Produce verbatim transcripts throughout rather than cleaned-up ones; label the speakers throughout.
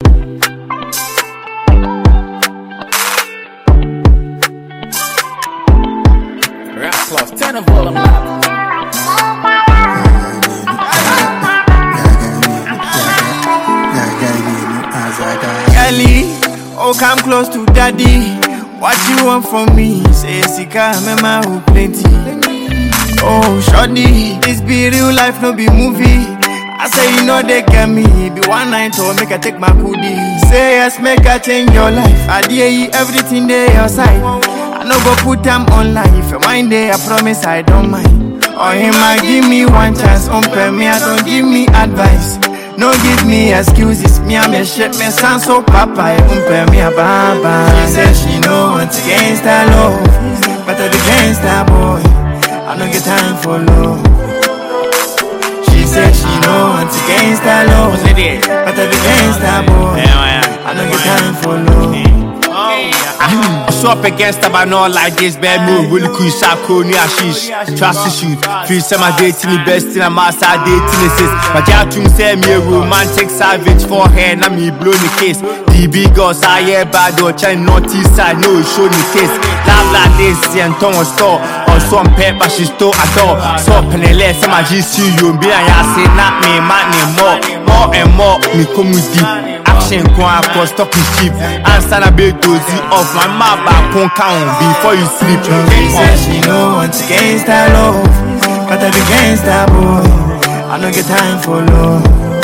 Speaker 1: Close, turn the volume up.
Speaker 2: Ellie, oh come close to daddy. What you want from me? Say Sika, mama who plenty. Oh shorty, this be real life, no be movie. I say you know they get me. Be one night or make I take my goodie. Say yes, make I change your life. I dare you everything there your side. I no go put them online. If you mind there, I promise I don't mind. Or him, I give me one chance. Umpe me, I don't give me advice. No give me excuses. Me, I'm a shit, me sound so papa. Umpe me a baba. She said she know what's against that love, but I be against that boy. I don't get time for love. She said she know what's against that love, but I be against that boy. I don't get time for love.
Speaker 3: So up against them, I know like this, bad move. Really cool, Sako, Nia Shish. Trust issue. Feel some of dating the best in a master dating assist. But you have to say me a romantic savage for her, and me blow the case. D B girls, I hear bad or China naughty side, no show the case. Love like this, and Tom store. Or some pepper, she stole a door. So penele, some of G C U, be I say, not me, man, more. More and more, me come with deep. Action kwa for stock is cheap. Answer a bit dozy off my mouth back on count before you sleep.
Speaker 2: She said she know what's against that love, but I be against that boy. I don't get time for love.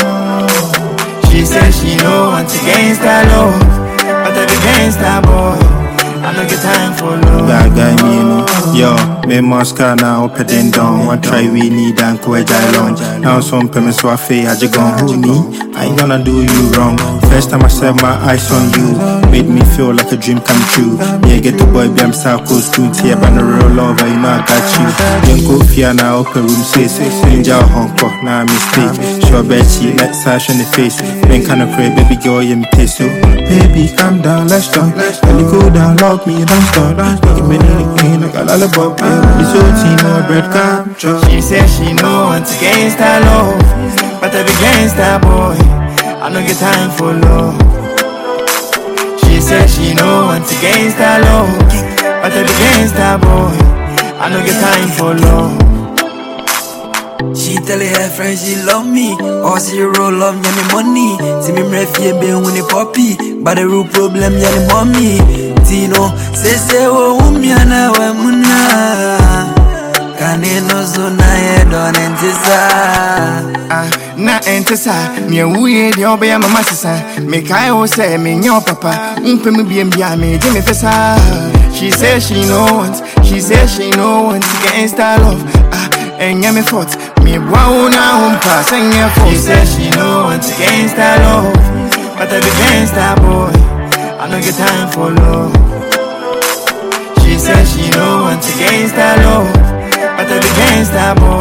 Speaker 2: She said she know what's against that love, but I be against that boy. I don't get time for love.
Speaker 4: That guy me no, yo, me Moscow now up and down. One try we need and go long. Now some pay me so I feel I just gon' hold me. I ain't gonna do you wrong. First time I set my eyes on you, made me feel like a dream come true. Yeah, get the boy, be I'm Sako school here, but no real lover, you know I got you. Then go fear now up a room six, ninja Hong Kong, now I mistake. Sure bet she let sash on the face. Then kind of pray, baby girl, you me taste you. Baby, calm down, let's talk. Let me go down, lock me, don't stop. Make me anything like a lullaby, baby. This whole team, no bread capture.
Speaker 2: She said she know what's against that love, but I be against that boy. I don't get time for love. She said she know what's against that love, but I be against that boy. I don't get time for love.
Speaker 5: She tell her friends she love me, or zero love me money. See me refie be when it poppy, but the real problem ya the mommy. Tino say say wo umiana we muna. Kane no zona ye don entisa.
Speaker 2: Ah, na entisa. Me uye di obe ya mama sisa. Me kai o say me nyo papa. Umpe me bi mbia me je me fesa. She say she know once. She say she know once against that love. Ah, and ya me fought. Me bwa una umpa sing ya for. She say she know once against that love, but I be against that boy. I don't get time for love. She said she know once against that love, but I be against that boy.